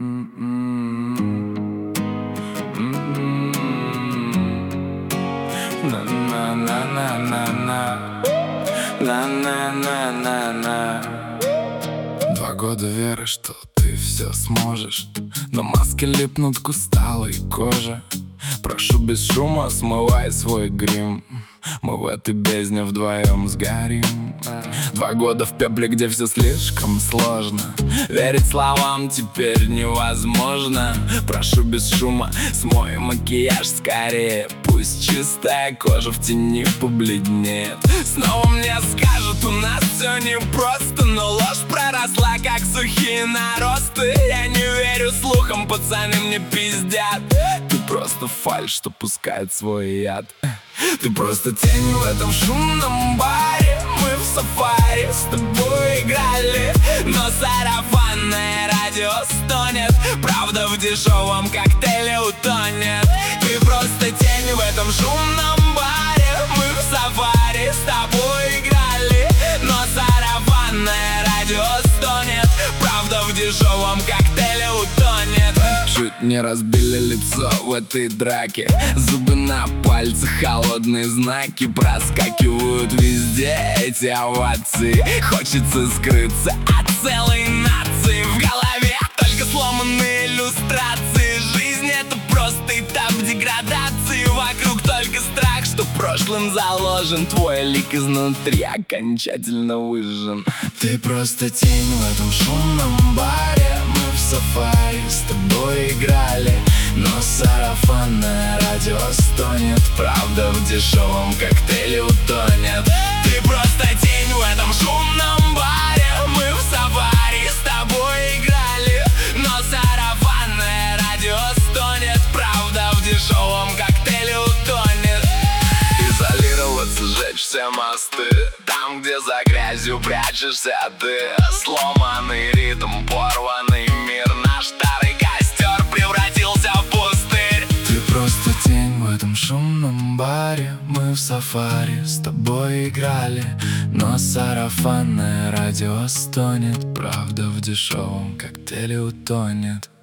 Два года веры, что ты все сможешь, но маски липнут к усталой коже. Прошу без шума, смывай свой грим, мы в этой бездне вдвоем сгорим. 2 года в пепле, где все слишком сложно, верить словам теперь невозможно. Прошу без шума, смой макияж скорее, пусть чистая кожа в тени побледнеет. Снова мне скажут, у нас все непросто, но ложь проросла, как сухие наросты. Я не верю слухам, пацаны мне пиздят. Ты просто фальшь, что пускает свой яд. Ты просто тень в этом шумном баре. Мы в сафари с тобой играли, но сарафанное радио стонет, правда в дешевом коктейле утонет. Ты просто тень в этом шумном баре. Мы в сафари с тобой играли, но сарафанное радио стонет, правда в дешевом коктейле утонет. Чуть не разбили лицо в этой драке, зубы на пальцах, холодные знаки проскакивают везде эти овации. Хочется скрыться от целой нации, в голове только сломанные иллюстрации. Жизнь — это просто этап деградации, вокруг только страх, что прошлым заложен. Твой лик изнутри окончательно выжжен. Ты просто тень в этом шумном баре. Мы в сафари с тобой играли, но сарафанное радио стонет, правда в дешевом коктейле утонет. Ты просто тень в этом шумном баре. Мы в сафари с тобой играли, но сарафанное радио стонет, правда в дешевом коктейле утонет. Изолироваться, сжечь все мосты, там, где за грязью прячешься ты. Сломанный ритм, порванный мир, наш старый костер превратился в пустырь. Ты просто тень в этом шумном баре. Мы в сафари с тобой играли, но сарафанное радио стонет, правда в дешевом коктейле утонет.